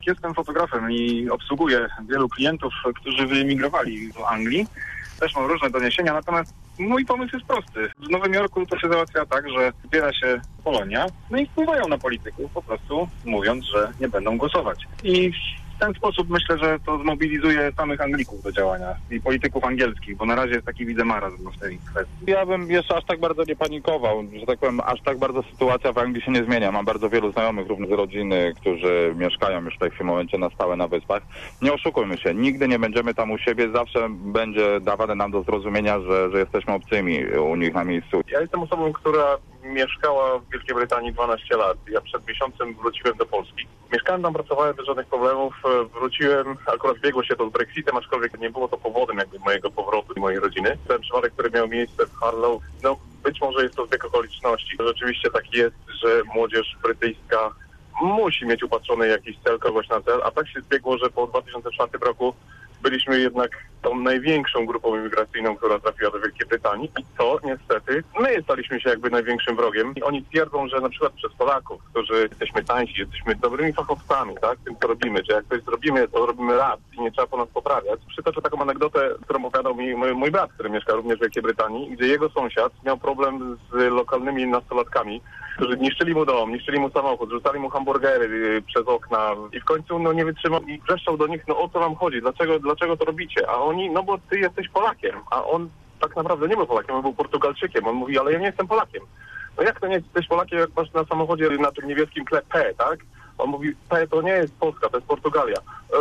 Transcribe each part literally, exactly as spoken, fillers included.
Jestem fotografem i obsługuję wielu klientów, którzy wyemigrowali do Anglii. Też mam różne doniesienia, natomiast mój pomysł jest prosty. W Nowym Jorku to się załatwia tak, że zbiera się Polonia, no i wpływają na polityków, po prostu mówiąc, że nie będą głosować. I w ten sposób myślę, że to zmobilizuje samych Anglików do działania i polityków angielskich, bo na razie jest taki widzę marazm w tej kwestii. Ja bym jeszcze aż tak bardzo nie panikował, że tak powiem, aż tak bardzo sytuacja w Anglii się nie zmienia. Mam bardzo wielu znajomych, również z rodziny, którzy mieszkają już tutaj w tym momencie na stałe na Wyspach. Nie oszukujmy się, nigdy nie będziemy tam u siebie, zawsze będzie dawane nam do zrozumienia, że, że jesteśmy obcymi u nich na miejscu. Ja jestem osobą, która mieszkała w Wielkiej Brytanii dwanaście lat. Ja przed miesiącem wróciłem do Polski. Mieszkałem tam, pracowałem bez żadnych problemów. Wróciłem, akurat zbiegło się to z Brexitem, aczkolwiek nie było to powodem jakby mojego powrotu i mojej rodziny. Ten przypadek, który miał miejsce w Harlow, no być może jest to zbieg okoliczności. Rzeczywiście tak jest, że młodzież brytyjska musi mieć upatrzony jakiś cel, kogoś na cel, a tak się zbiegło, że po dwa tysiące czwartym roku byliśmy jednak tą największą grupą imigracyjną, która trafiła do Wielkiej Brytanii i to niestety my staliśmy się jakby największym wrogiem. I oni twierdzą, że na przykład przez Polaków, którzy jesteśmy tańsi, jesteśmy dobrymi fachowcami, tak, tym co robimy, że jak coś zrobimy, to robimy raz i nie trzeba po nas poprawiać. Przytoczę taką anegdotę, którą opowiadał mi mój, mój brat, który mieszka również w Wielkiej Brytanii, gdzie jego sąsiad miał problem z lokalnymi nastolatkami, którzy niszczyli mu dom, niszczyli mu samochód, rzucali mu hamburgery przez okna i w końcu no nie wytrzymał i wrzeszczał do nich, no o co wam chodzi, dlaczego, dlaczego to robicie? A oni, no bo ty jesteś Polakiem, a on tak naprawdę nie był Polakiem, on był Portugalczykiem. On mówi, ale ja nie jestem Polakiem. No jak to nie jesteś Polakiem, jak masz na samochodzie na tym niebieskim tle P, tak? On mówi, P to nie jest Polska, to jest Portugalia.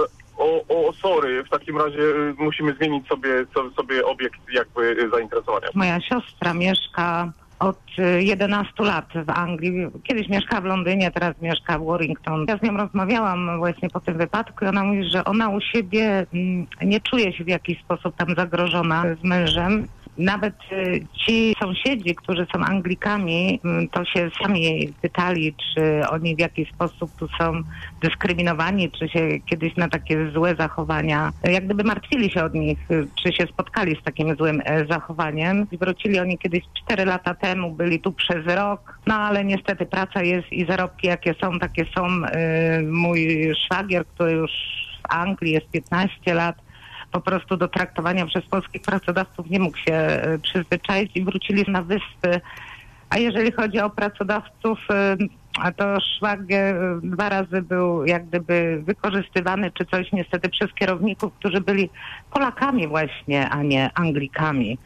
O, o, sorry, w takim razie musimy zmienić sobie, sobie obiekt jakby zainteresowania. Moja siostra mieszka od jedenastu lat w Anglii. Kiedyś mieszkała w Londynie, teraz mieszka w Warrington. Ja z nią rozmawiałam właśnie po tym wypadku i ona mówi, że ona u siebie nie czuje się w jakiś sposób tam zagrożona z mężem. Nawet ci sąsiedzi, którzy są Anglikami, to się sami jej pytali, czy oni w jakiś sposób tu są dyskryminowani, czy się kiedyś na takie złe zachowania, jak gdyby martwili się od nich, czy się spotkali z takim złym zachowaniem. Wrócili oni kiedyś cztery lata temu, byli tu przez rok, no ale niestety praca jest i zarobki jakie są, takie są. Mój szwagier, który już w Anglii jest piętnaście lat, po prostu do traktowania przez polskich pracodawców nie mógł się przyzwyczaić i wrócili na wyspy. A jeżeli chodzi o pracodawców, to szwagier dwa razy był jak gdyby wykorzystywany czy coś niestety przez kierowników, którzy byli Polakami właśnie, a nie Anglikami.